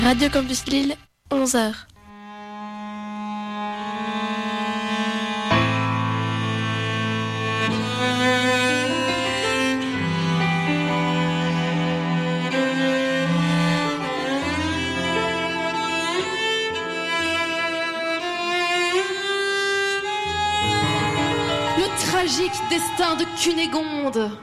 Radio Campus Lille, 11h. Le tragique destin de Cunégonde.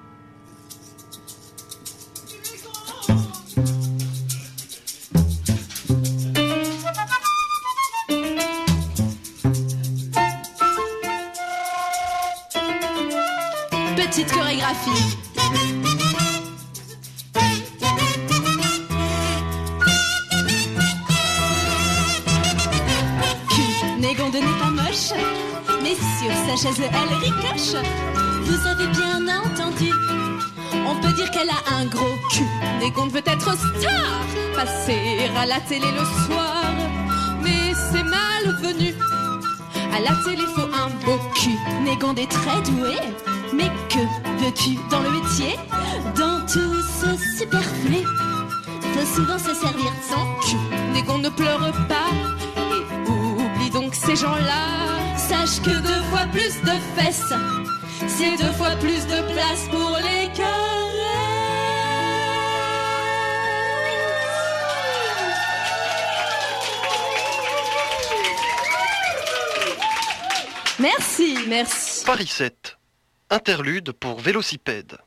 Petite chorégraphie. Cunégonde n'est pas moche, mais sur sa chaise elle ricoche. Vous avez bien entendu, on peut dire qu'elle a un gros cul. Cunégonde veut être star, passer à la télé le soir, mais c'est malvenu. À la télé faut un beau cul. Cunégonde est très douée, mais que veux-tu dans le métier? Dans tout ce superflu, faut souvent se servir de son cul. Cunégonde ne pleure pas, et oublie donc ces gens-là. Sache que 2 fois plus de fesses, c'est 2 fois plus de place pour les caresses. Merci, merci. Paris 7. Interlude pour vélocipède.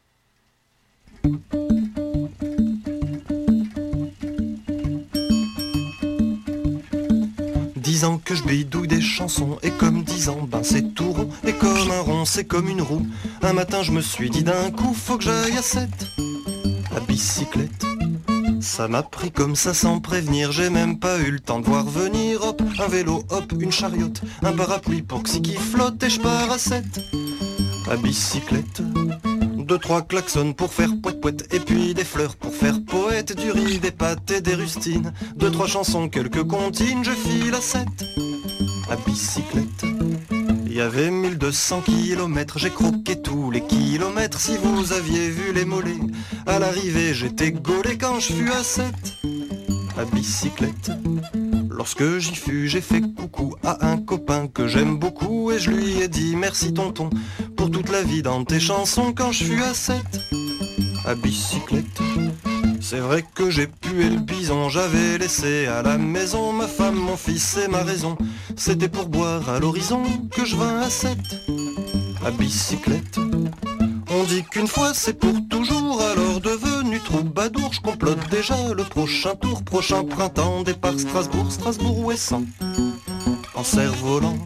10 ans que je bidouille des chansons, et comme 10 ans, ben c'est tout rond. Et comme un rond, c'est comme une roue. Un matin je me suis dit d'un coup, faut que j'aille à 7. À bicyclette. Ça m'a pris comme ça sans prévenir, j'ai même pas eu le temps de voir venir. Hop, un vélo, hop, une chariote, un parapluie pour que si qui flotte, et je pars à 7. À bicyclette. 2-3 klaxons pour faire poète-poète, et puis des fleurs pour faire poète, du riz, des pâtes et des rustines. 2-3 chansons, quelques comptines, je file à 7. À bicyclette. Il y avait 1200 kilomètres, j'ai croqué tous les kilomètres. Si vous aviez vu les mollets, à l'arrivée j'étais gaulé quand je fus à 7. À bicyclette. Lorsque j'y fus, j'ai fait coucou à un copain que j'aime beaucoup, et je lui ai dit merci tonton pour toute la vie dans tes chansons quand je fus à 7. À bicyclette. C'est vrai que j'ai pué le bison, j'avais laissé à la maison ma femme, mon fils et ma raison. C'était pour boire à l'horizon que je vins à 7. À bicyclette. On dit qu'une fois c'est pour toujours, alors devenu troubadour, je complote déjà le prochain tour, prochain printemps, départ Strasbourg, Strasbourg ou Essan, en cerf-volant.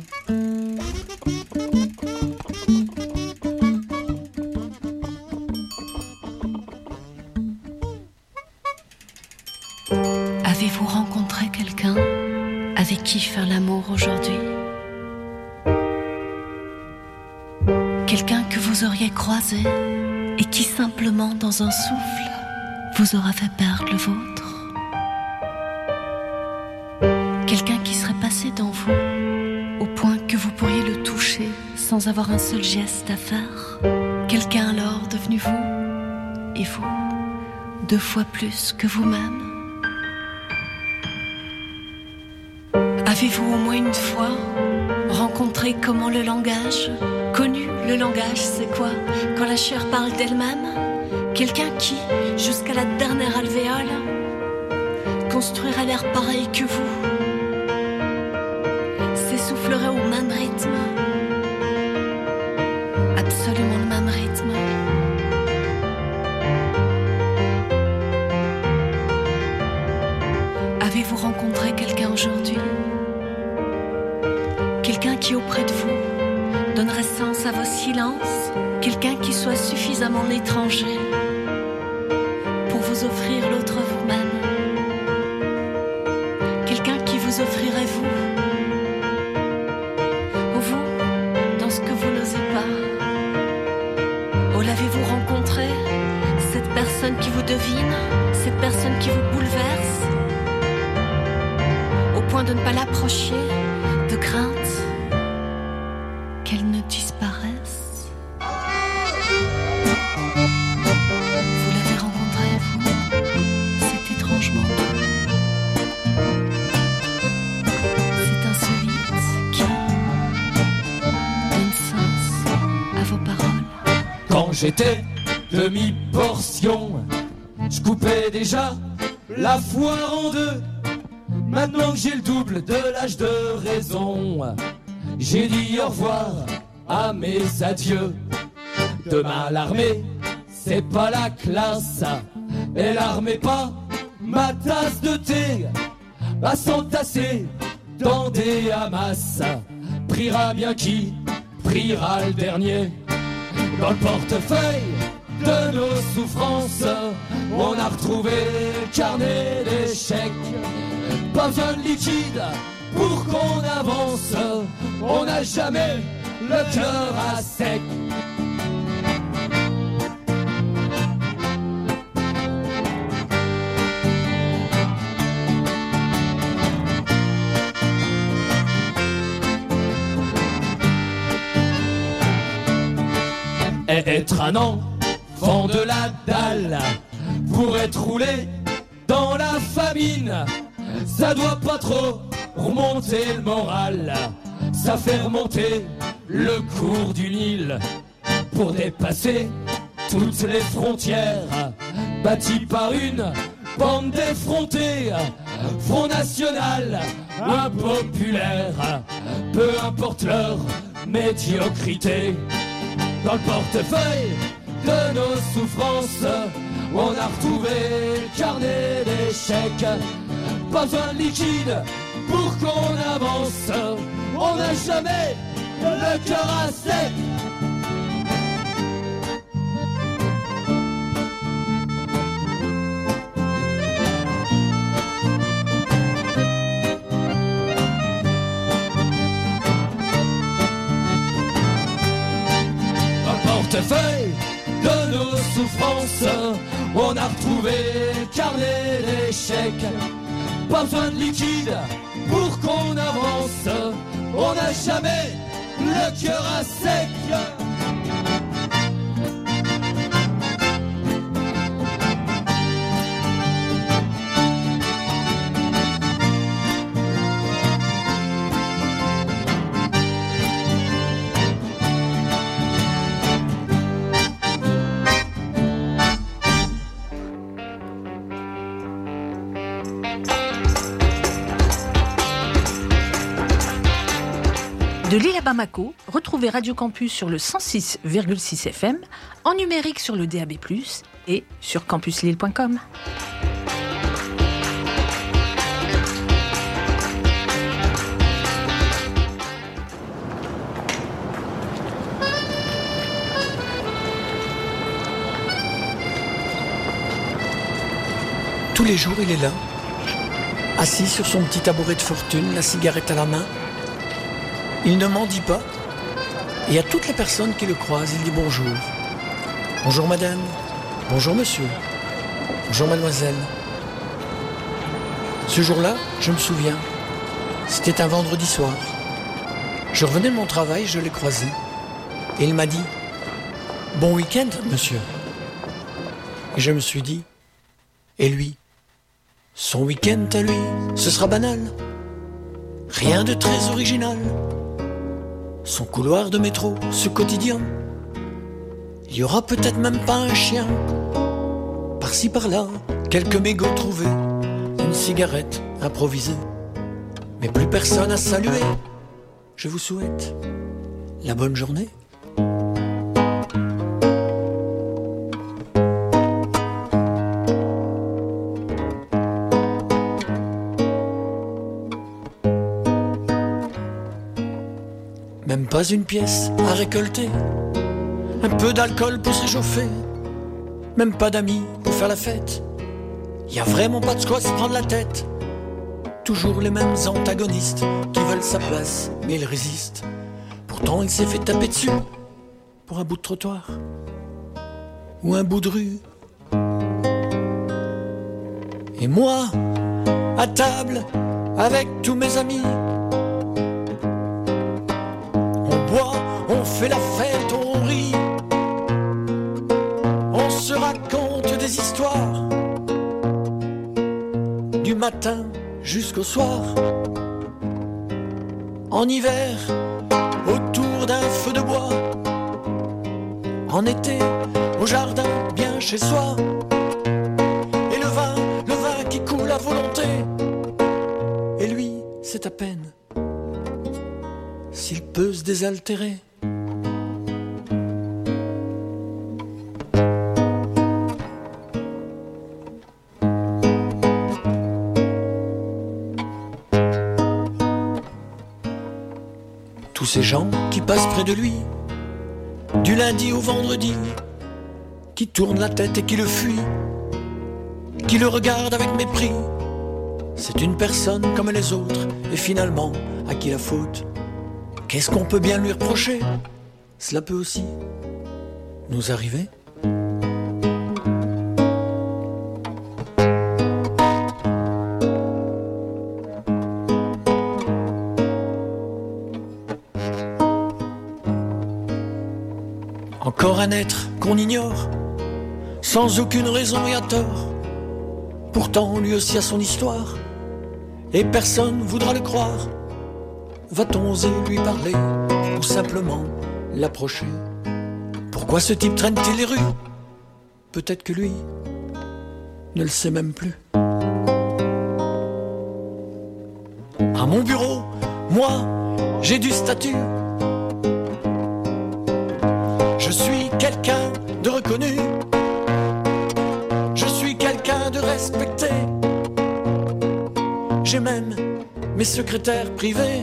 Avez-vous rencontré quelqu'un avec qui faire l'amour aujourd'hui? Quelqu'un que vous auriez croisé et qui simplement dans un souffle vous aura fait perdre le vôtre. Quelqu'un qui serait passé dans vous au point que vous pourriez le toucher sans avoir un seul geste à faire. Quelqu'un alors devenu vous, et vous, 2 fois plus que vous-même. Avez-vous au moins une fois rencontré comment le langage, connu le langage, c'est quoi? Quand la chair parle d'elle-même, quelqu'un qui, jusqu'à la dernière alvéole, construirait l'air pareil que vous, s'essoufflerait au même rythme, absolument le même rythme. Avez-vous rencontré quelqu'un aujourd'hui? Quelqu'un qui auprès de vous donnerait sens à vos silences, quelqu'un qui soit suffisamment étranger pour vous offrir l'autre vous-même, quelqu'un qui vous offrirait vous dans ce que vous n'osez pas. Oh, l'avez-vous rencontré, cette personne qui vous devine, cette personne qui vous bouleverse, au point de ne pas l'approcher, de crainte qu'elle ne disparaisse? Vous l'avez rencontré, vous? C'est étrangement doux. j'étais demi-portion, je coupais déjà la foire en deux. Maintenant que j'ai le double de l'âge de raison, j'ai dit au revoir à mes adieux. Demain l'armée, c'est pas la classe, et l'armée pas ma tasse de thé. À s'entasser dans des hamas, priera bien qui priera le dernier. Dans le portefeuille de nos souffrances, on a retrouvé le carnet d'échecs. Pas besoin de liquide pour qu'on avance, on n'a jamais le cœur à sec. Être un enfant de la dalle pour être roulé dans la famine, ça doit pas trop remonter le moral, ça fait remonter le cours du Nil pour dépasser toutes les frontières bâties par une bande d'effrontés. Front national, impopulaire, peu importe leur médiocrité. Dans le portefeuille de nos souffrances, on a retrouvé le carnet d'échecs. Pas besoin de liquide pour qu'on avance, on n'a jamais le cœur à sec. Portefeuille de nos souffrances, on a retrouvé le carnet d'échecs. Pas besoin de liquide pour qu'on avance, on n'a jamais le cœur à sec. De Lille à Bamako, retrouvez Radio Campus sur le 106,6 FM, en numérique sur le DAB+, et sur campuslille.com. Tous les jours, il est là, assis sur son petit tabouret de fortune, la cigarette à la main. Il ne m'en dit pas, et à toutes les personnes qui le croisent, il dit bonjour. Bonjour madame, bonjour monsieur, bonjour mademoiselle. Ce jour-là, je me souviens, c'était un vendredi soir. Je revenais de mon travail, je l'ai croisé, et il m'a dit « Bon week-end, monsieur ». Et je me suis dit « Et lui, son week-end à lui, ce sera banal, rien de très original. » Son couloir de métro, ce quotidien, il y aura peut-être même pas un chien. Par-ci par-là, quelques mégots trouvés, une cigarette improvisée. Mais plus personne à saluer. Je vous souhaite la bonne journée. Même pas une pièce à récolter, un peu d'alcool pour se réchauffer, même pas d'amis pour faire la fête. Y a vraiment pas de quoi se prendre la tête. Toujours les mêmes antagonistes qui veulent sa place, mais ils résistent. Pourtant il s'est fait taper dessus pour un bout de trottoir ou un bout de rue. Et moi, à table avec tous mes amis, on fait la fête, on rit, on se raconte des histoires, du matin jusqu'au soir. En hiver, autour d'un feu de bois, en été, au jardin, bien chez soi. Et le vin qui coule à volonté. Et lui, c'est à peine s'il peut se désaltérer. Tous ces gens qui passent près de lui, du lundi au vendredi, qui tournent la tête et qui le fuient, qui le regardent avec mépris. C'est une personne comme les autres, et finalement, à qui la faute? Qu'est-ce qu'on peut bien lui reprocher? Cela peut aussi nous arriver. Encore un être qu'on ignore, sans aucune raison et à tort. Pourtant lui aussi a son histoire, et personne voudra le croire. Va-t-on oser lui parler, ou simplement l'approcher? Pourquoi ce type traîne-t-il les rues? Peut-être que lui ne le sait même plus. À mon bureau, moi, j'ai du statut. Je suis quelqu'un de reconnu. Je suis quelqu'un de respecté. J'ai même mes secrétaires privés.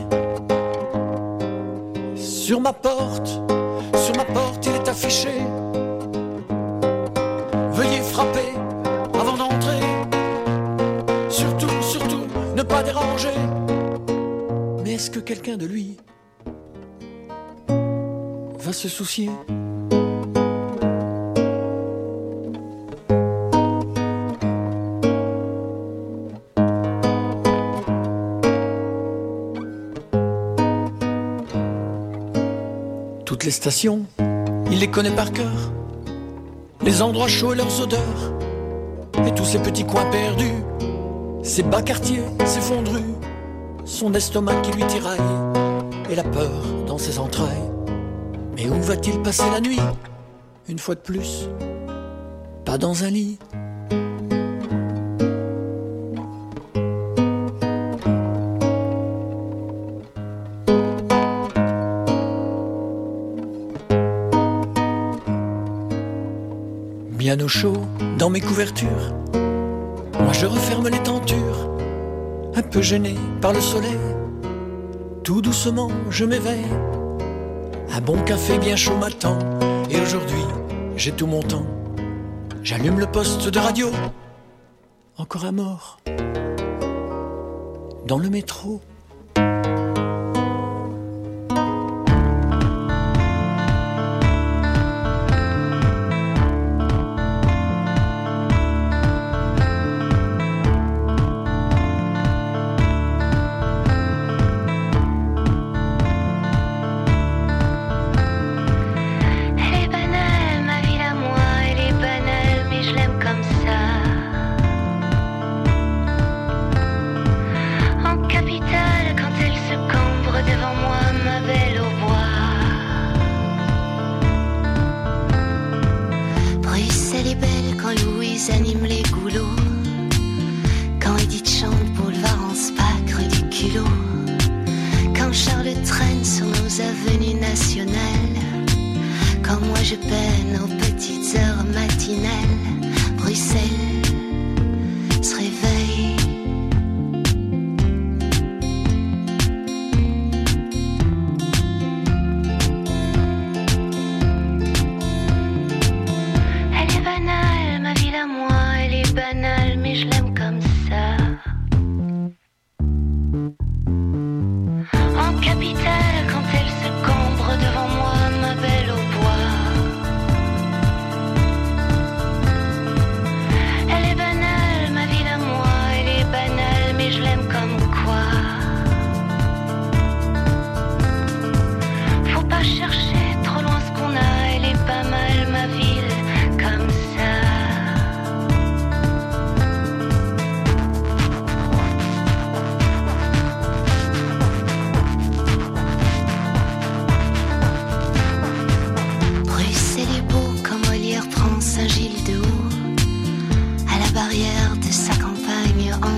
Sur ma porte, il est affiché: veuillez frapper avant d'entrer. Surtout, ne pas déranger. Mais est-ce que quelqu'un de lui va se soucier? Toutes les stations, il les connaît par cœur, les endroits chauds et leurs odeurs, et tous ces petits coins perdus, ces bas quartiers, ces fonds de rue, son estomac qui lui tiraille, et la peur dans ses entrailles. Mais où va-t-il passer la nuit? Une fois de plus, pas dans un lit. Bien au chaud dans mes couvertures, moi je referme les tentures, un peu gêné par le soleil. Tout doucement je m'éveille, un bon café bien chaud m'attend. Et aujourd'hui j'ai tout mon temps. J'allume le poste de radio, encore un mort dans le métro.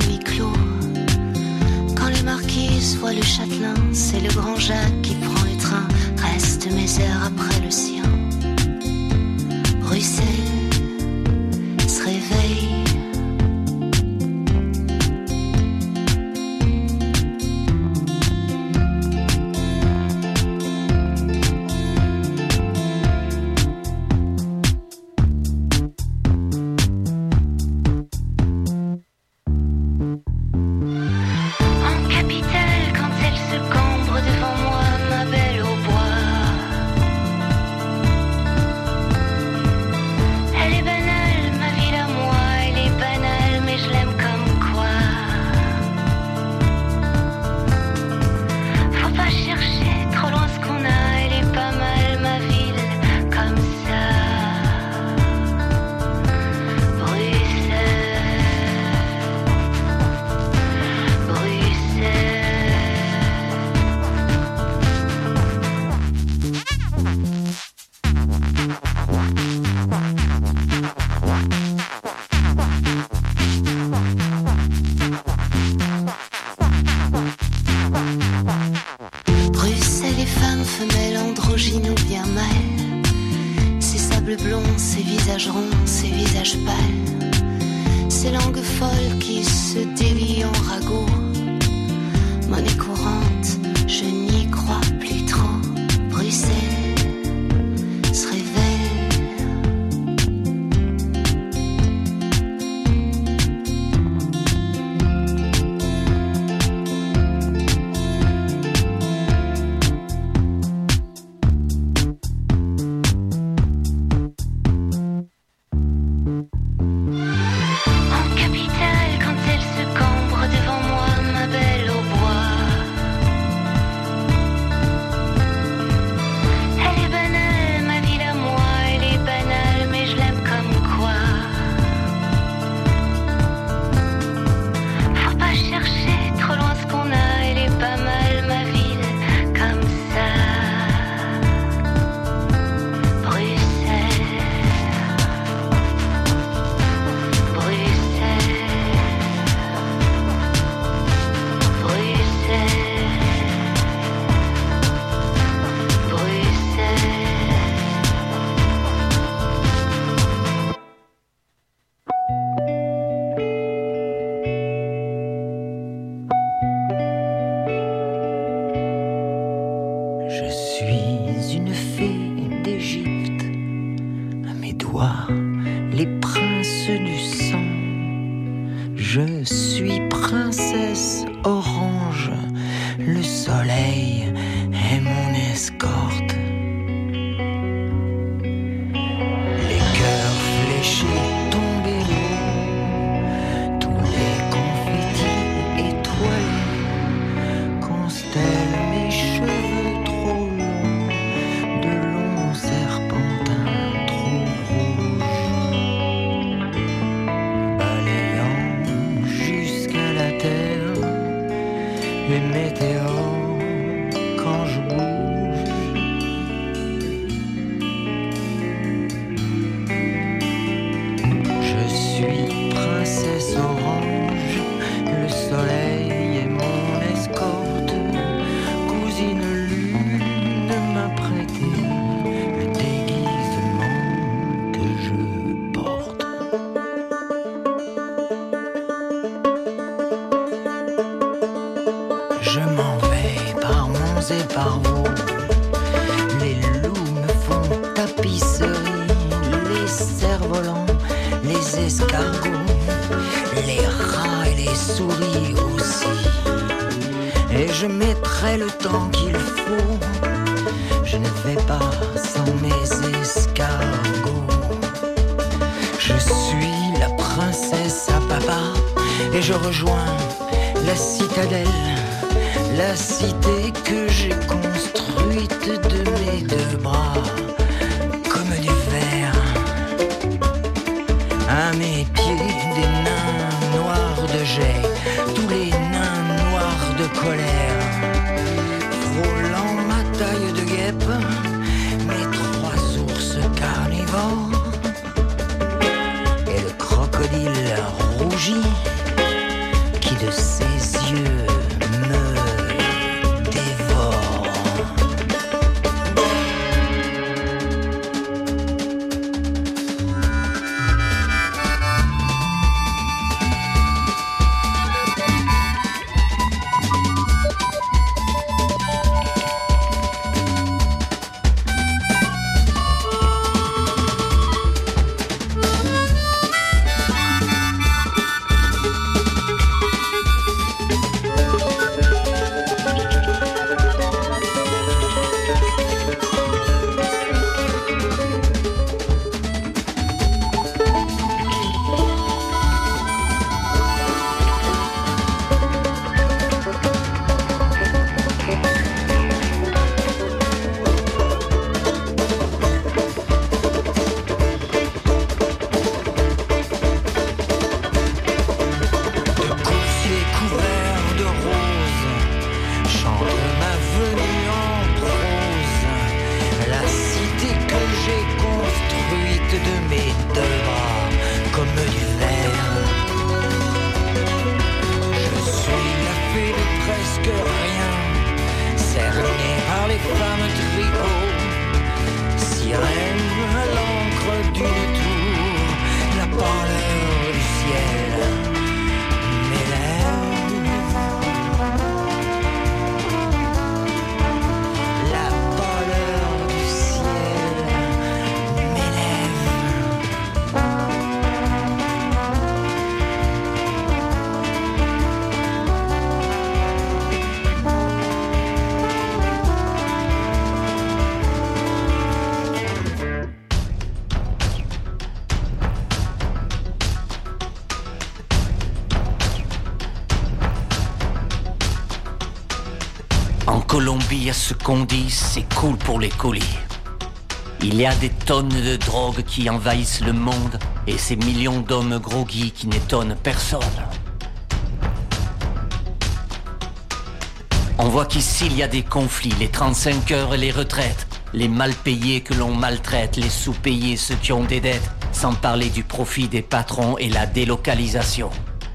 huis clos. Quand les marquises voient le châtelain, c'est le grand Jacques qui prend le train. Reste mes airs après le sien. Bruxelles se réveille. Et le crocodile rougi de ses yeux me dévore. Colombie, à ce qu'on dit, c'est cool pour les colis. Il y a des tonnes de drogue qui envahissent le monde et ces millions d'hommes groggy qui n'étonnent personne. On voit qu'ici il y a des conflits, les 35 heures et les retraites, les mal payés que l'on maltraite, les sous-payés, ceux qui ont des dettes, sans parler du profit des patrons et la délocalisation.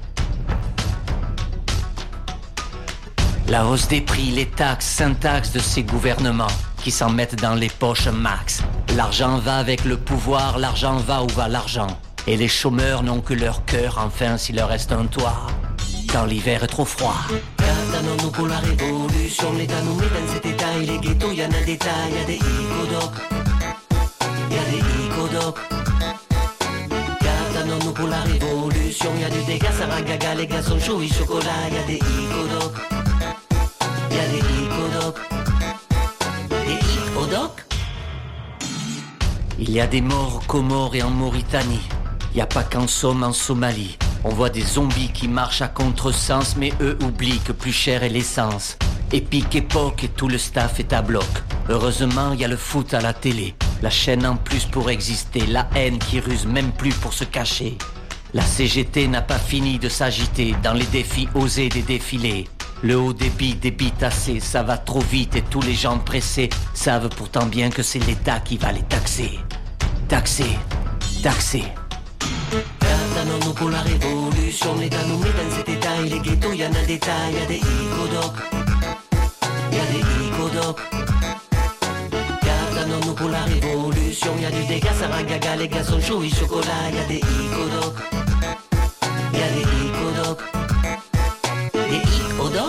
La hausse des prix, les taxes, syntaxe de ces gouvernements qui s'en mettent dans les poches max. L'argent va avec le pouvoir, l'argent va où va l'argent. Et les chômeurs n'ont que leur cœur, enfin s'il leur reste un toit, quand l'hiver est trop froid. Attendons-nous pour la révolution, l'État nous met dans cet état, et les ghettos, y'en a des tas, y'a des icodocs. Y'a des icodocs. Attendons-nous pour la révolution, y'a du dégât, ça va gaga, les gars sont chauds, et chocolat, y'a des icodocs. Y'a des icodocs. Des icodocs. Il y a des morts aux Comores et en Mauritanie. Y a pas qu'en Somme, en Somalie. On voit des zombies qui marchent à contresens, mais eux oublient que plus cher est l'essence. Épique époque et tout le staff est à bloc. Heureusement, y a le foot à la télé. La chaîne en plus pour exister. La haine qui ruse même plus pour se cacher. La CGT n'a pas fini de s'agiter dans les défis osés des défilés. Le haut débit débite assez, ça va trop vite et tous les gens pressés savent pourtant bien que c'est l'État qui va les taxer. Taxer, taxer. Attendons-nous pour la révolution, l'État nous met dans cet état, et les ghettos, y'en a des tas, y'a des icodocs. Y'a des icodocs. Attendons-nous pour la révolution, y'a du dégât, ça va gaga, les gars sont chauds, et chocolat, y'a des icodocs. Y'a des icodocs. Des icodocs.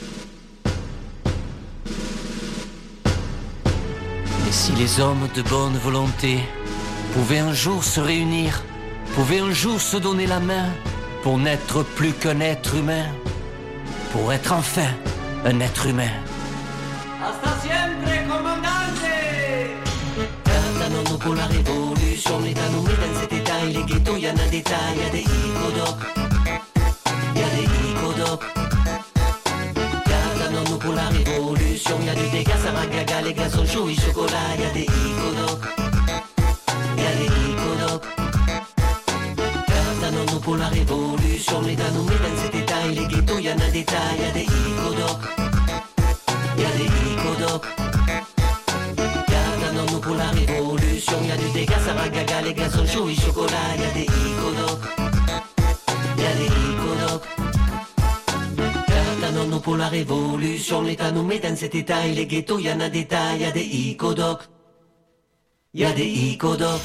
Et si les hommes de bonne volonté pouvaient un jour se réunir, pouvaient un jour se donner la main pour n'être plus qu'un être humain, pour être enfin un être humain. Hasta siempre, comandante. Attendons-nous pour la révolution, l'État nous met dans cet état, et les ghettos, y'en a des tas, y'a des icodocs. Y'a des icodocs. Attendons-nous pour la révolution, y'a du dégât, ça va gaga, les gars sont chauds, et chocolat, y'a des icodocs. Y'a des icodocs. Attendons-nous pour la révolution, l'État nous met dans cet état, et les ghettos, y'en a des tas, y'a des icodocs. Y'a des icodocs. Attendons-nous pour la révolution, y'a du dégât, ça va gaga, les gars sont chauds, et chocolat, y'a des icodocs. Y'a des icodocs. nous pour la révolution. L'État nous met dans cet état et les ghettos, y en a des tas, y a des icodocs. Y a des icodocs.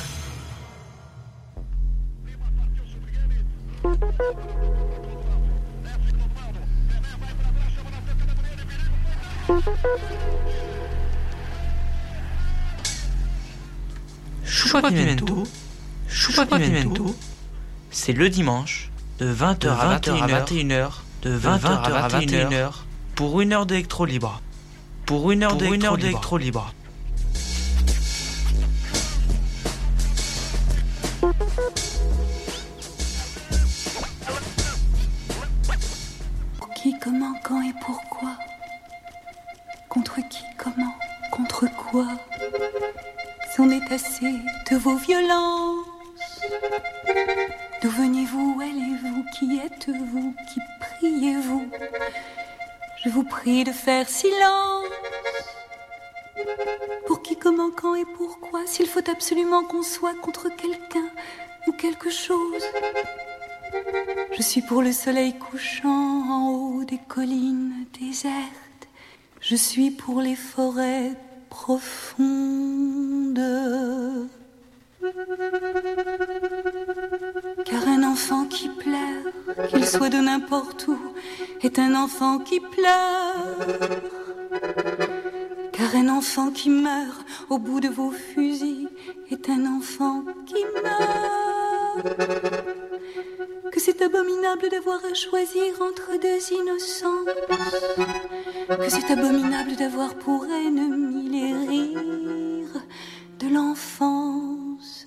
Choupa Pimento, c'est le dimanche de 20h à 21h, de 20h à 21h, pour 1 heure d'électro libre. Pour 1 heure d'électro libre. Pour qui, comment, quand et pourquoi? Contre qui, comment, contre quoi? C'en est assez de vos violences. D'où venez-vous, allez-vous, qui êtes-vous, qui priez-vous? Je vous prie de faire silence. Pour qui, comment, quand et pourquoi? S'il faut absolument qu'on soit contre quelqu'un ou quelque chose. Je suis pour le soleil couchant en haut des collines désertes. Je suis pour les forêts profonde. Car un enfant qui pleure, qu'il soit de n'importe où, est un enfant qui pleure. Car un enfant qui meurt au bout de vos fusils est un enfant qui meurt. Que c'est abominable d'avoir à choisir entre deux innocents. Que c'est abominable d'avoir pour ennemis les rires de l'enfance.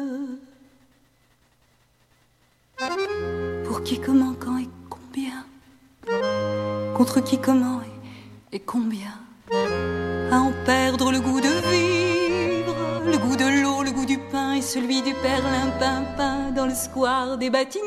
Pour qui, comment, quand et combien? Contre qui, comment et combien? À en perdre le goût de vivre, le goût de l'eau, le goût du pain et celui du perlimpinpin dans le square des Batignolles.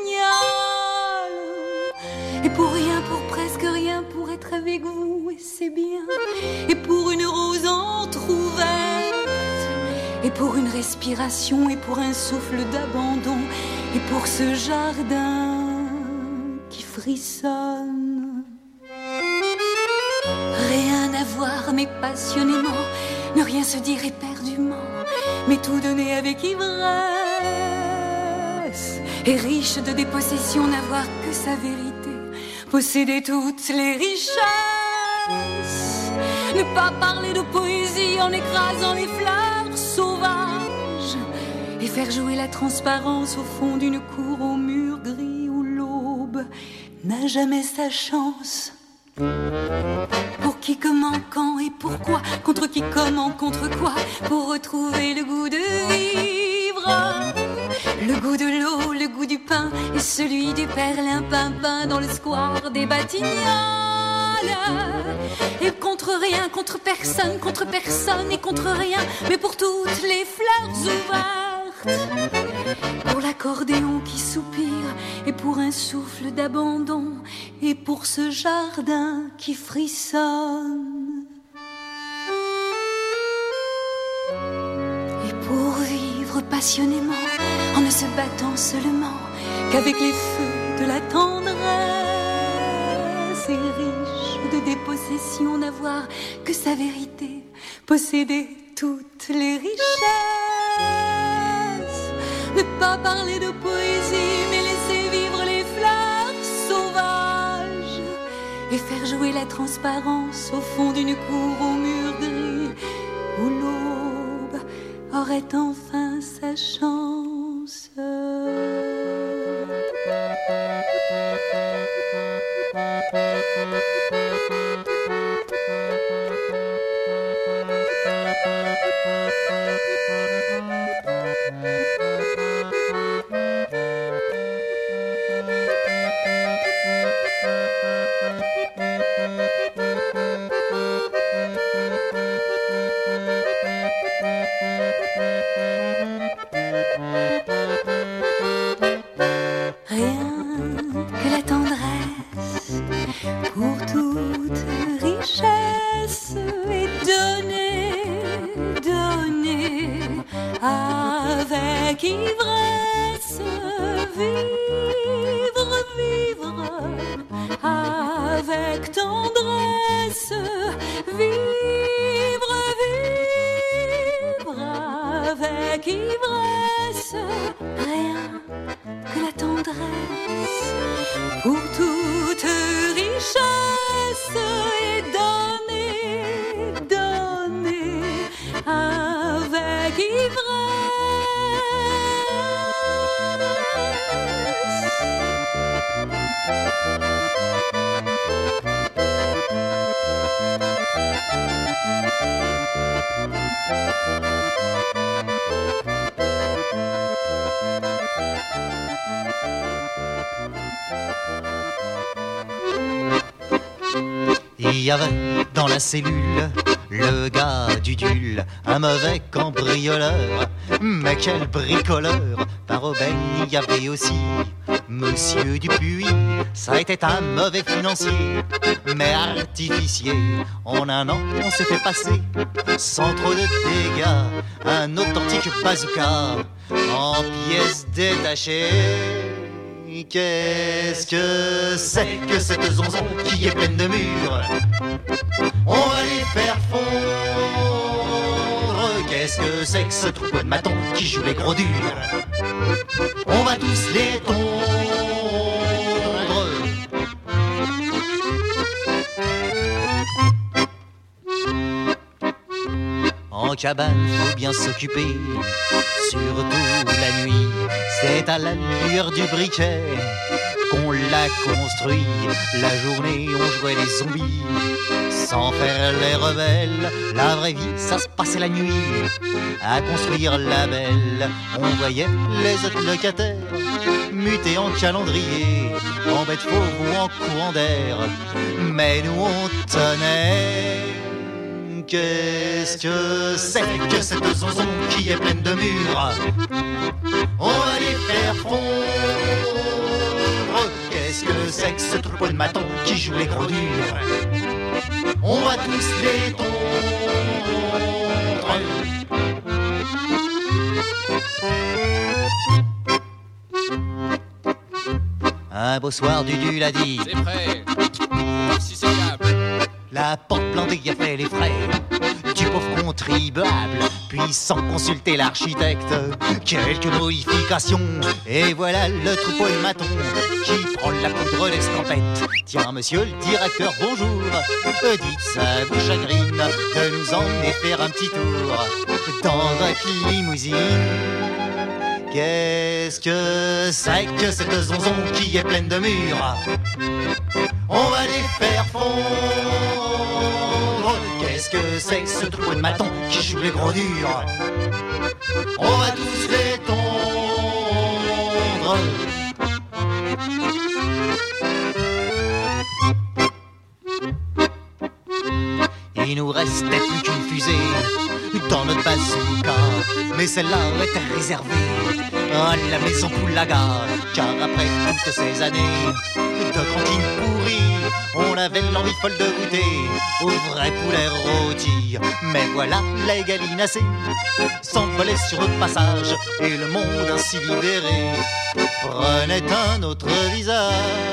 Et pour rien, pour presque rien, pour être avec vous, et c'est bien. Et pour une rose entrouverte, et pour une respiration, et pour un souffle d'abandon, et pour ce jardin qui frissonne. Rien à voir, mais passionnément, ne rien se dire éperdument, mais tout donner avec ivresse. Et riche de dépossession, n'avoir que sa vérité, posséder toutes les richesses. Ne pas parler de poésie en écrasant les fleurs sauvages, et faire jouer la transparence au fond d'une cour au mur gris où l'aube n'a jamais sa chance. Pour qui, comment, quand et pourquoi? Contre qui, comment, contre quoi? Pour retrouver le goût de vivre, le goût de l'eau, le goût du pain et celui du perlimpinpin dans le square des Batignolles. Et contre rien, contre personne et contre rien, mais pour toutes les fleurs ouvertes, pour l'accordéon qui soupire et pour un souffle d'abandon et pour ce jardin qui frissonne. Et pour vivre passionnément en ne se battant seulement qu'avec les feux de la tendresse, et riche de dépossession, n'avoir que sa vérité, posséder toutes les richesses. Ne pas parler de poésie, mais laisser vivre les fleurs sauvages et faire jouer la transparence au fond d'une cour au mur gris où l'aube aurait enfin sa chance. Rien que la tendresse pour toute richesse et donner avec ivresse, vivre avec tendresse, vivre, vivre avec ivresse, rien que la tendresse pour toute richesse et donner, donner avec ivresse. Il y avait dans la cellule le gars du Dul, un mauvais cambrioleur, mais quel bricoleur. Par aubaine, il y avait aussi Monsieur Dupuis, ça était un mauvais financier, mais artificier. En un an, on s'est fait passer, sans trop de dégâts, un authentique bazooka, en pièces détachées. Qu'est-ce que c'est que cette zonzon qui est pleine de murs? On va les faire fondre. Qu'est-ce que c'est que ce troupeau de matons qui joue les gros durs? On va tous les tondre. En cabane, faut bien s'occuper, surtout la nuit. C'est à la lueur du briquet qu'on l'a construit. La journée, on jouait les zombies sans faire les rebelles. La vraie vie, ça se passait la nuit à construire la belle. On voyait les autres locataires mutés en calendrier, en bêtes fauves ou en courant d'air. Mais nous, on tenait. Qu'est-ce que c'est que cette zonzon qui est pleine de murs? On va les faire fondre. Qu'est-ce que c'est que ce troupeau de matons qui joue les gros durs? On va tous les tondre. Un beau soir, Dudu l'a dit. C'est prêt. Si c'est fiable. La porte blindée a fait les frais du pauvre contribuable. Puis sans consulter l'architecte, quelques modifications, et voilà le troupeau de matons qui prend la poudre d'escampette. Tiens monsieur le directeur, bonjour. Dites ça vous chagrine de nous emmener faire un petit tour dans votre limousine. Qu'est-ce que c'est que cette zonzon qui est pleine de murs? On va les faire fondre. Qu'est-ce que c'est que ce troupeau de matons qui joue les gros durs? On va tous les tondre. Il nous restait plus qu'une fusée dans notre bazooka, mais celle-là était réservée à la maison Poulaga. Car après toutes ces années de cantine pourrie, on avait l'envie folle de goûter au vrai poulet rôti. Mais voilà, les gallinacés s'envolaient sur le passage, et le monde ainsi libéré prenait un autre visage.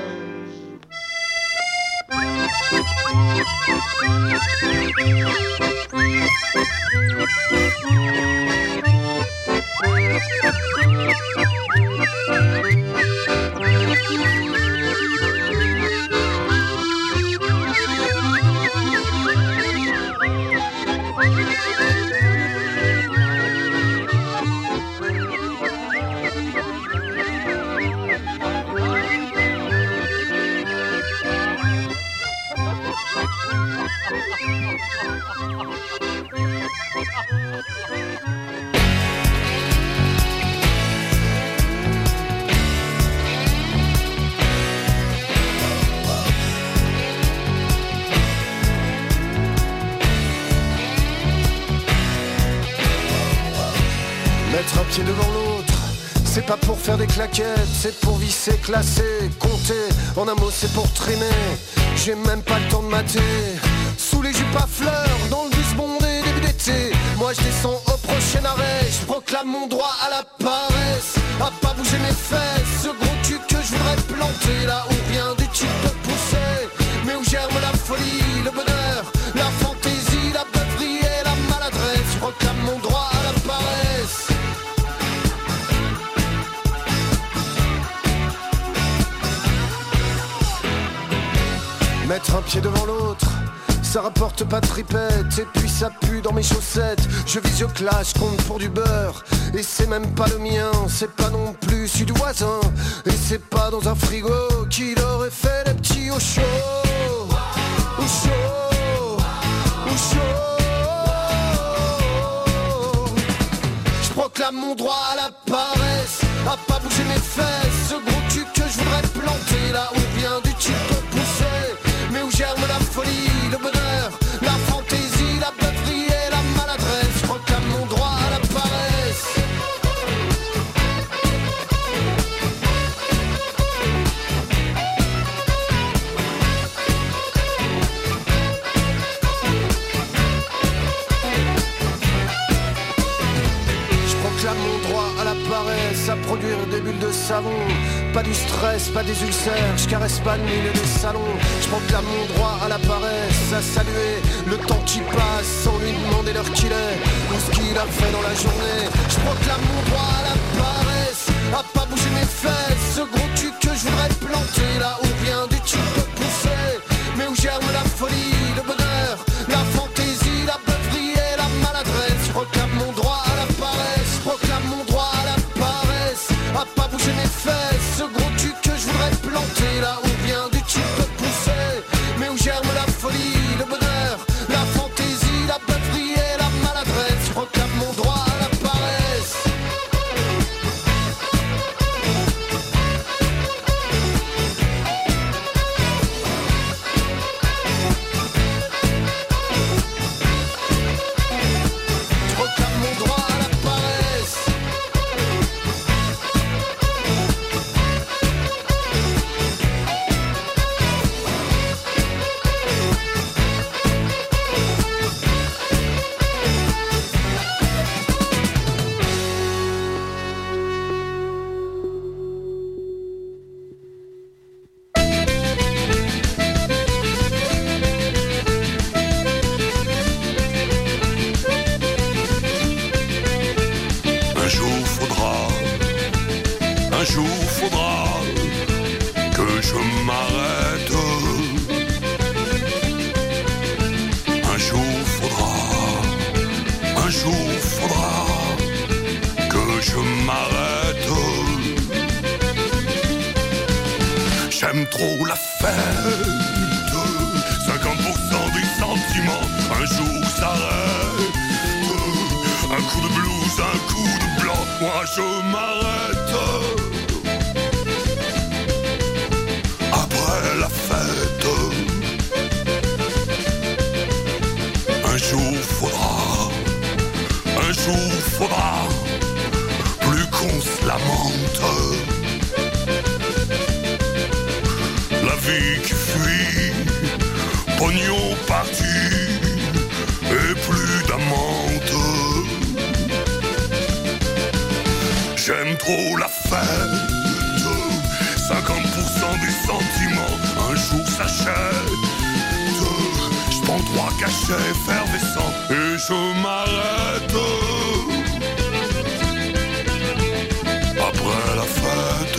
Mettre un pied devant l'autre, c'est pas pour faire des claquettes, c'est pour visser, classer, compter. En un mot, c'est pour traîner. J'ai même pas le temps de mater. Sous les jupes à fleurs, dans le bus bondé, début d'été. Moi je descends au prochain arrêt, je proclame mon droit à la paresse, à pas bouger mes fesses. Ce gros cul que je voudrais planter là où rien du type peut pousser. Mettre un pied devant l'autre, ça rapporte pas de tripette. Et puis ça pue dans mes chaussettes. Je vise au clash, compte pour du beurre. Et c'est même pas le mien, c'est pas non plus celui du voisin. Et c'est pas dans un frigo qu'il aurait fait les petits au chaud. Au chaud, au chaud. Je proclame mon droit à la paresse, à pas bouger mes fesses. Ce gros cul que je voudrais planter là où rien du type peut pousser. Mais où germe la folie, le bonheur, la fantaisie, la beuverie et la maladresse. Je proclame mon droit à la paresse. Je proclame mon droit à la paresse, à produire des bulles de savon. Pas du stress, pas des ulcères, je caresse pas le milieu des salons. Je proclame mon droit à la paresse, à saluer le temps qui passe sans lui demander l'heure qu'il est ou ce qu'il a fait dans la journée. Je proclame mon droit à la paresse, à pas bouger mes fesses. Ce gros cul que je voudrais planter là où rien du tout peut pousser. Mais où germe la folie, le bonheur, la fantaisie, la beuverie et la maladresse. Je proclame mon droit à la paresse, je proclame mon droit à la paresse, à pas bouger mes fesses. Ce gros cul que je voudrais planter là où rien du tout peut pousser. Mais où germe la folie, le bonheur, la fantaisie, la beuverie et la maladresse. Je proclame mon droit à la paresse. Je proclame mon droit à la paresse. Un jour faudra que je m'arrête. Un jour faudra que je m'arrête. J'aime trop la fête, 50% des sentiments un jour s'arrête. Un coup de blues, un coup de blanc, moi je m'arrête. Après la fête, un jour faudra plus qu'on se lamente. La vie qui fuit, pognon parti et plus d'amante. J'aime trop la fête, 50% des sentiments un jour s'achètent. J'prends 3 cachets effervescents et je m'arrête. Après la fête,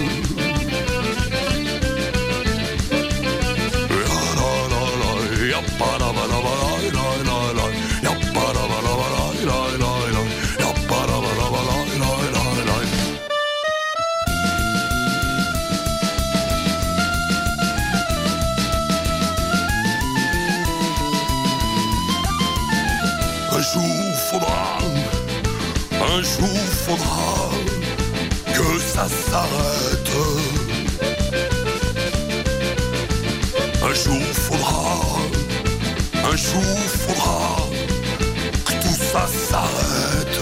un jour faudra que ça s'arrête. Un jour faudra que tout ça s'arrête.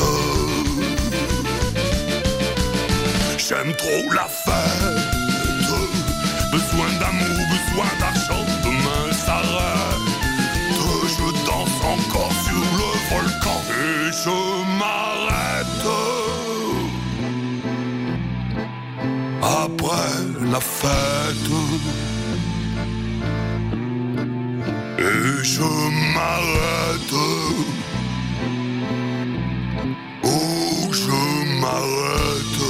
J'aime trop la fête, besoin d'amour, besoin d'argent, demain s'arrête. Je danse encore sur le volcan et je m'arrête. Après la fête, et je m'arrête. Oh, je m'arrête.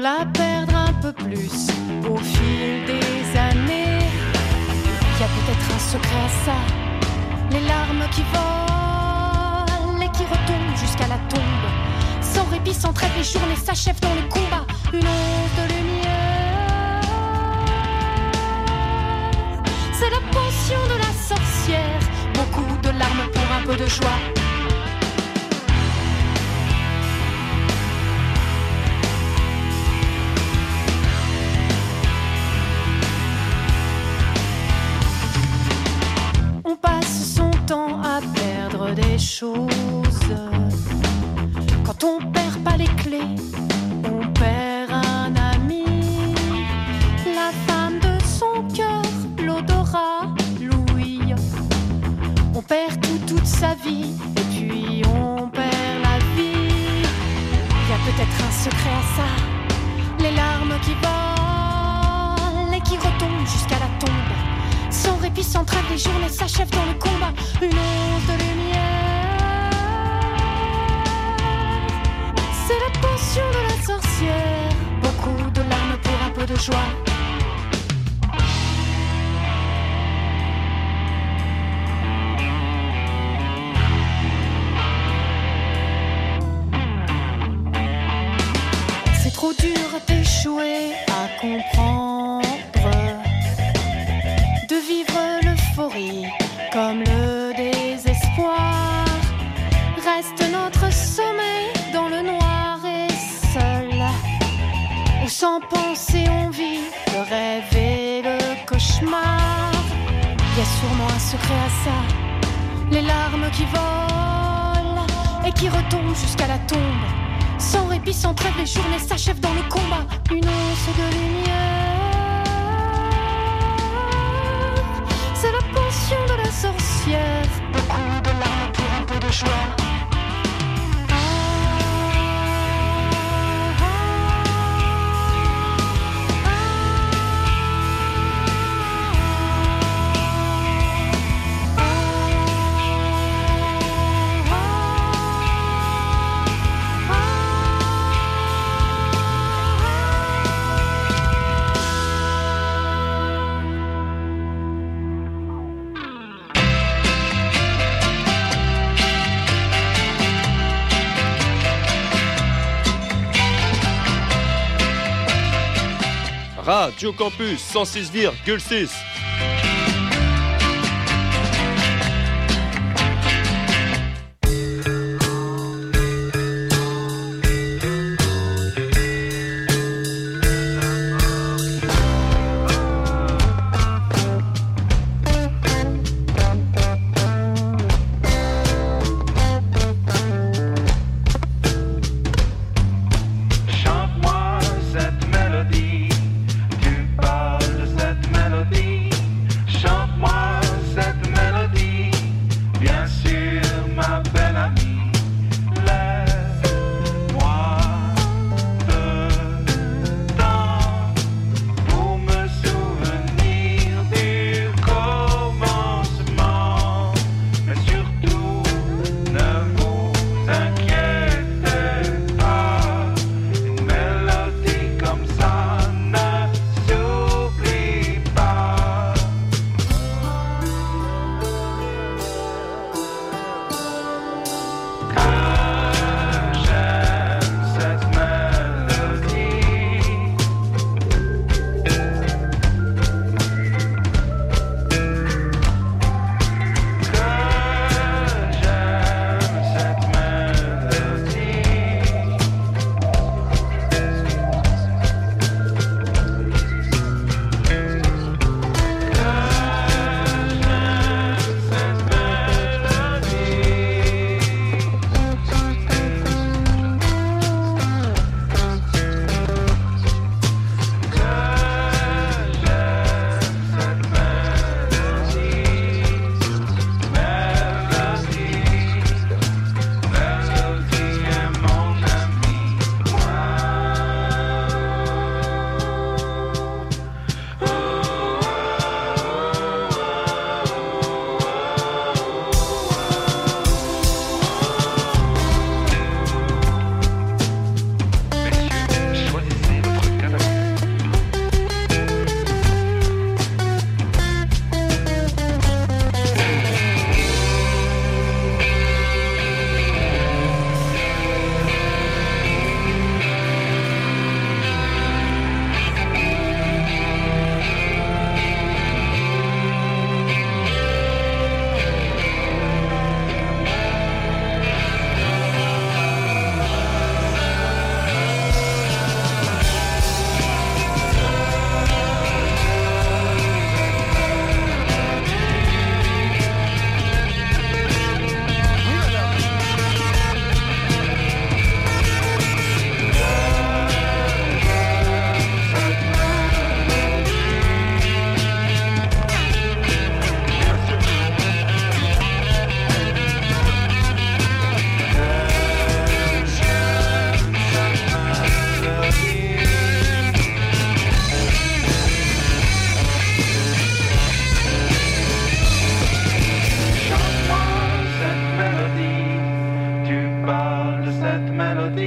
la perdre un peu plus au fil des années. Il y a peut-être un secret à ça, les larmes qui volent et qui retombent jusqu'à la tombe. Sans répit, sans trêve, les journées s'achèvent dans le combat. Une once de lumière, c'est la pension de la sorcière. Beaucoup de larmes pour un peu de joie. On passe son temps à perdre des choses. Quand on perd pas les clés, on perd un ami. La femme de son cœur, l'odorat, l'ouïe. On perd toute sa vie, et puis on perd la vie. Il y a peut-être un secret à ça, les larmes qui volent et qui retombent jusqu'à la tombe. Sans répit, sans trêve, les journées s'achèvent dans le combat. Une once de lumière, c'est la pension de la sorcière. Beaucoup de larmes pour un peu de joie. C'est trop dur d'échouer à comprendre, de vivre l'euphorie comme le désespoir. Reste notre sommeil dans le noir et seul, où sans penser on vit le rêve et le cauchemar. Il y a sûrement un secret à ça, les larmes qui volent et qui retombent jusqu'à la tombe. Sans répit, sans trêve, les journées s'achèvent dans le combat. Une once de lumière, c'est la pension de la sorcière. Beaucoup de larmes pour un peu de joie. Radio Campus 106,6. Chante-moi cette mélodie, tu parles de cette mélodie.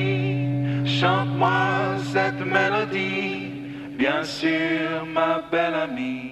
nuit, chante-moi cette mélodie, bien sûr ma belle amie.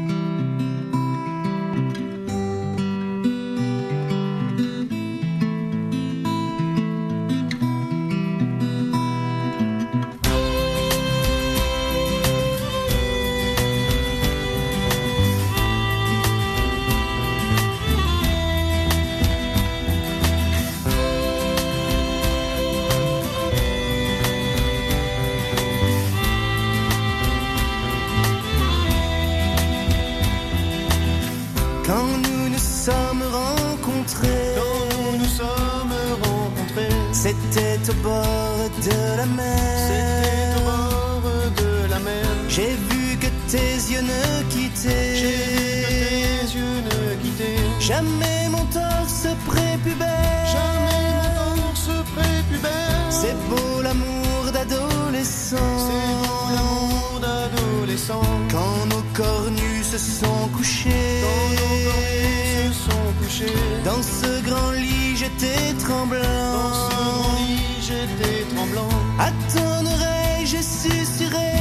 C'était au bord de la mer. C'était au bord de la mer. J'ai vu que tes yeux ne quittaient. J'ai vu que tes yeux ne quittaient. Jamais mon torse prépubère. Jamais mon torse prépubère. C'est beau l'amour d'adolescent. C'est beau l'amour d'adolescent. Quand nos corps nus se sont couchés. Quand nos corps nus se sont couchés. Dans ce grand lit j'étais tremblant. Dans ce grand lit j'étais tremblant. À ton oreille j'ai susurré.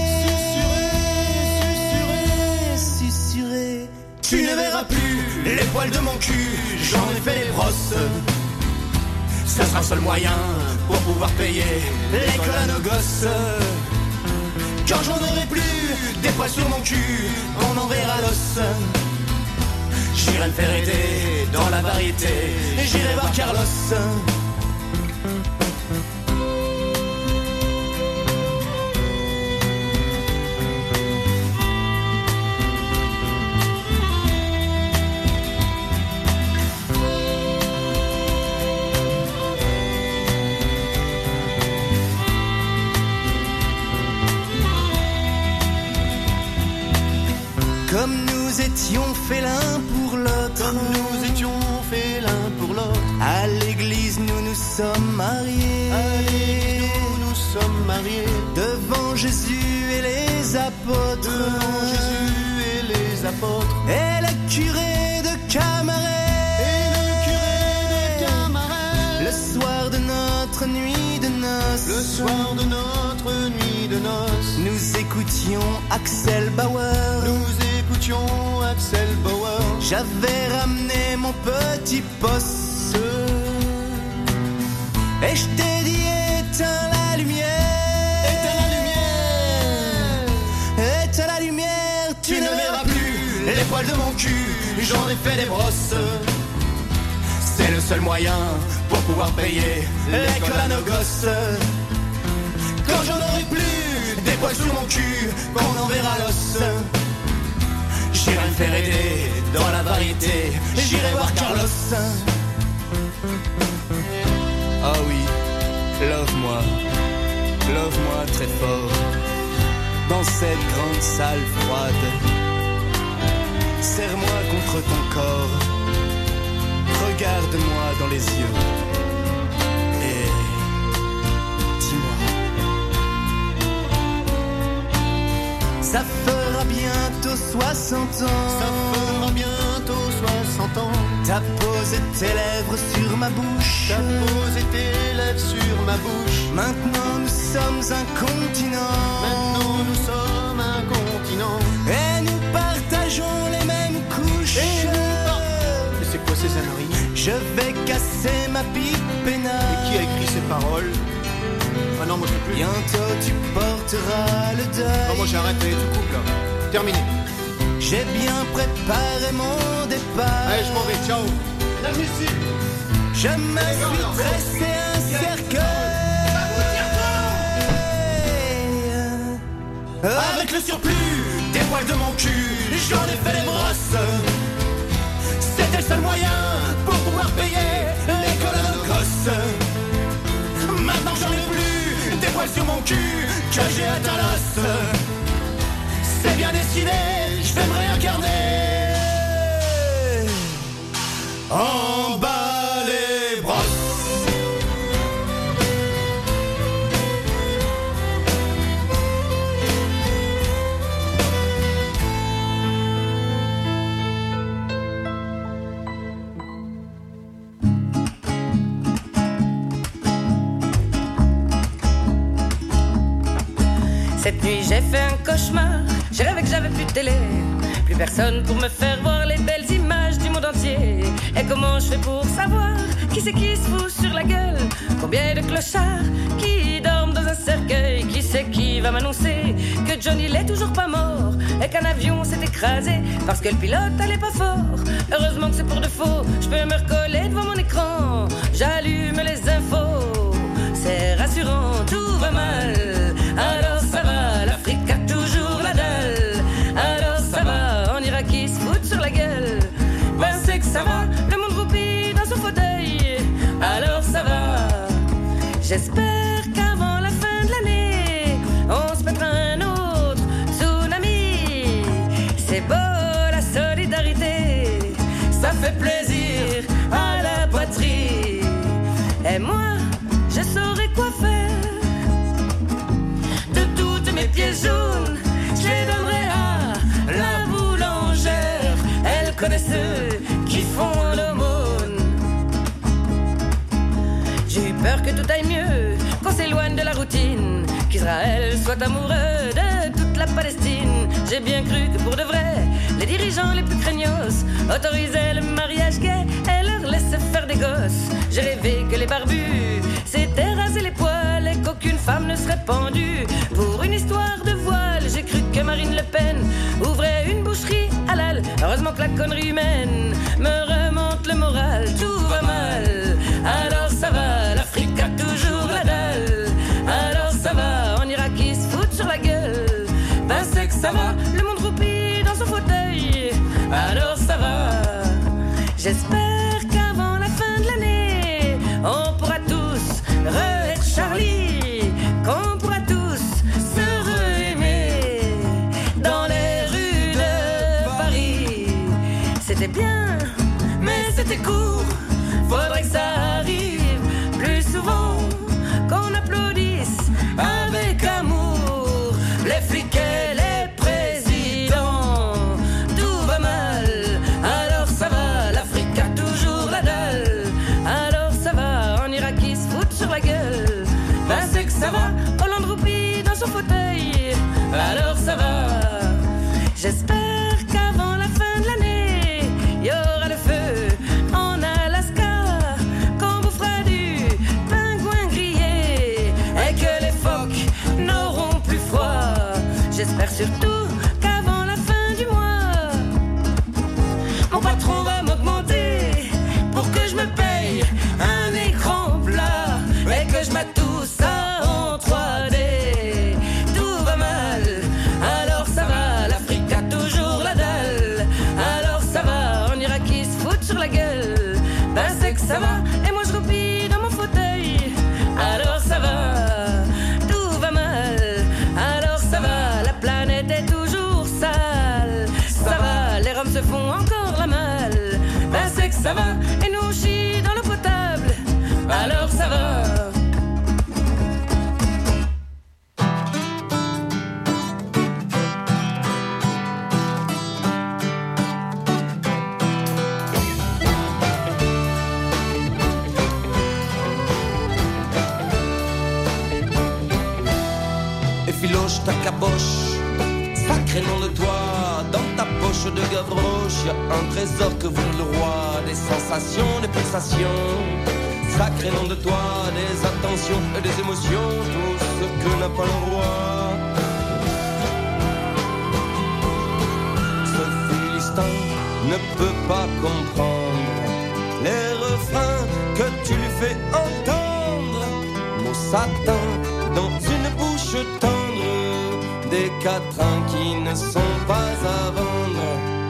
Susurré. Tu ne verras plus les poils de mon cul. J'en ai fait les brosses. Ça sera le seul moyen pour pouvoir payer l'école à nos gosses. Quand j'en aurai plus des poils sur mon cul, on en verra l'os. J'irai me faire aider dans la variété. J'irai voir Carlos. Comme nous étions faits l'un pour l'autre. Comme nous étions faits l'un pour l'autre. À l'église nous nous sommes mariés. À l'église nous sommes mariés. Devant Jésus et les apôtres. Devant Jésus et les apôtres. Et le curé de Camaret. Et le curé de Camaret. Le soir de notre nuit de noces. Le soir de notre nuit de noces. Nous écoutions Axel Bauer. Nous écoutions Axel Bauer. J'avais ramené mon petit poste. Et je t'ai dit éteins la lumière. Éteins la lumière. Éteins la lumière. Tu ne verras plus les poils de mon cul. J'en ai fait des brosses. C'est le seul moyen pour pouvoir payer l'école à nos gosses. Quand j'en aurai plus des poils sur mon cul, qu'on en verra l'os. J'irai me faire aider dans la variété. J'irai voir Carlos. Ah oui, love-moi très fort. Dans cette grande salle froide, serre-moi contre ton corps. Regarde-moi dans les yeux et dis-moi. Ça fera bientôt 60 ans. Ça fera bientôt 60 ans. T'as posé tes lèvres sur ma bouche. T'as posé tes lèvres sur ma bouche. Maintenant nous sommes un continent. Maintenant nous sommes un continent. Et nous partageons les mêmes couches. Mais c'est quoi ces âneries? Je vais casser ma pipe pénale. Et qui a écrit ces paroles? Ah non, moi je peux plus. Bientôt tu porteras le deuil. Non, moi j'arrête, allez, tu coupes là. Terminé. J'ai bien préparé mon départ. Allez, je m'en vais, ciao. La musique. Je me suis tressé un cercueil. Avec le surplus des poils de mon cul, j'en ai fait les brosses. C'était le seul moyen pour pouvoir payer l'école à nos gosses. Maintenant que j'en ai plus des poils sur mon cul, que j'ai atteint l'os. C'est bien décidé, je vais me réincarner. En bas les brosses. Cette nuit j'ai fait un cauchemar, j'ai rêvé que j'avais plus de télé, plus personne pour me faire voir les belles images du monde entier. Et comment je fais pour savoir qui c'est qui se fout sur la gueule? Combien de clochards qui dorment dans un cercueil? Qui c'est qui va m'annoncer que Johnny il est toujours pas mort et qu'un avion s'est écrasé parce que le pilote allait pas fort? Heureusement que c'est pour de faux, je peux me recoller devant mon écran, j'allume les infos, c'est rassurant, tout va mal. Alors ça va, l'Afrique a toujours la dalle. Alors ça va, en Irak ils se foutent sur la gueule. Ben c'est que ça va, le monde roupille dans son fauteuil. Alors ça va, j'espère qu'avant la fin de l'année on se mettra un autre tsunami. C'est beau la solidarité, ça fait plaisir à la patrie. Et moi, je saurais quoi faire. Mes pieds jaunes, je les donnerai à la boulangère. Elle connaît ceux qui font l'aumône. J'ai eu peur que tout aille mieux, qu'on s'éloigne de la routine, qu'Israël soit amoureux de toute la Palestine. J'ai bien cru que pour de vrai, les dirigeants les plus craignos autorisaient le mariage gay et leur laissaient faire des gosses. J'ai rêvé que les barbus s'étaient rasés les poils et qu'aucune femme ne serait pendue pour une histoire de voile. J'ai cru que Marine Le Pen ouvrait une boucherie halal. Heureusement que la connerie humaine me remonte le moral. Tout va mal, alors ça va, l'Afrique a toujours la dalle. Alors ça va, en Irak ils se foutent sur la gueule. Ben c'est que ça va, le monde roupille dans son fauteuil. Alors ça va, j'espère qu'avant la fin de l'année on pourra tous re-être Charlie, qu'on pourra tous se re-aimer dans les rues de Paris. C'était bien, mais c'était court, faudrait que ça arrive plus souvent, qu'on applaudisse avec amour les flics et les présidents. Tout va mal, alors ça va, l'Afrique a toujours la dalle. Alors ça va, en Irak ils se foutent sur la gueule. Ben c'est que ça va, Hollande roupille dans son fauteuil. Alors ça va, j'espère qu'avant la fin de l'année il y aura le feu en Alaska, qu'on vous fera du pingouin grillé et que les phoques n'auront plus froid. J'espère surtout qu'avant la fin du mois mon patron va m'augmenter pour que je me paye un écran plat et que je mate tout ça en 3D. Tout va mal, alors ça va, l'Afrique a toujours la dalle. Alors ça va, en Irak ils se foutent sur la gueule. Ben c'est que ça va, et moi je roupille dans mon fauteuil. Alors ça va, tout va mal, alors ça va, la planète est toujours sale. Ça va, les Roms se font encore la malle. Ben c'est que ça va, et nous on chie dans l'eau potable. Alors ça va. Effiloche ta caboche, sacré nom de toi. Dans ta poche de Gavroche, y'a un trésor que vaut le roi. Des sensations, des pulsations, sacré nom de toi. Des attentions et des émotions, tout ce que n'a pas le roi. Ce Philistin ne peut pas comprendre les refrains que tu lui fais entendre. Mon satin dans une bouche tendre, des quatrains qui ne sont pas à vendre.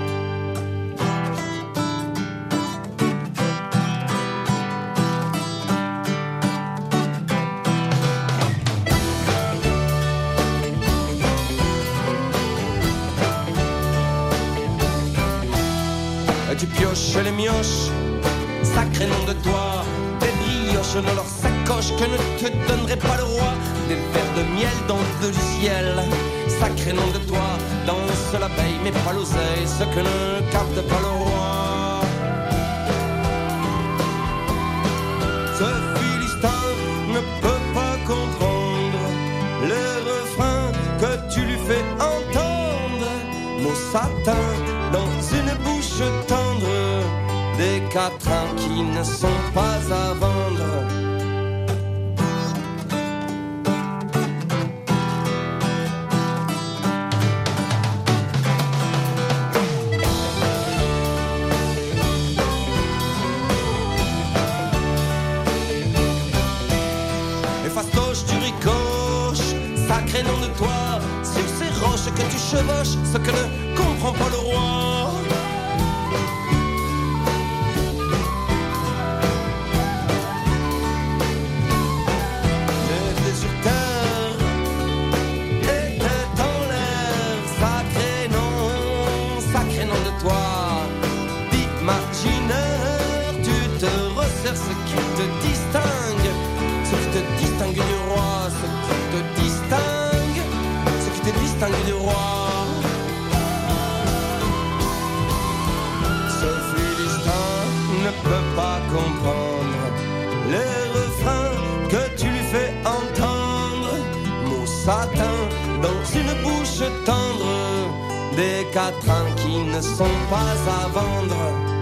Tu pioches les mioches, sacré nom de toi. Des brioches dans leur sacoche que ne te donnerait pas le roi. Des verres de miel dans le du ciel, sacré nom de toi. Danse l'abeille mais pas l'oseille, ce que ne capte pas le roi. Ce Philistin ne peut pas comprendre les refrains que satin dans une bouche tendre, des quatrains qui ne sont pas à vendre. Et fastoche, tu ricoches, sacré nom de toi, sur ces roches que tu chevauches, ce que ne comprend pas le roi. Ce qui te distingue, ce qui te distingue du roi, ce qui te distingue, ce qui te distingue du roi. Ce Philistin ne peut pas comprendre les refrains que tu lui fais entendre. Mon satin dans une bouche tendre, des quatrains qui ne sont pas à vendre.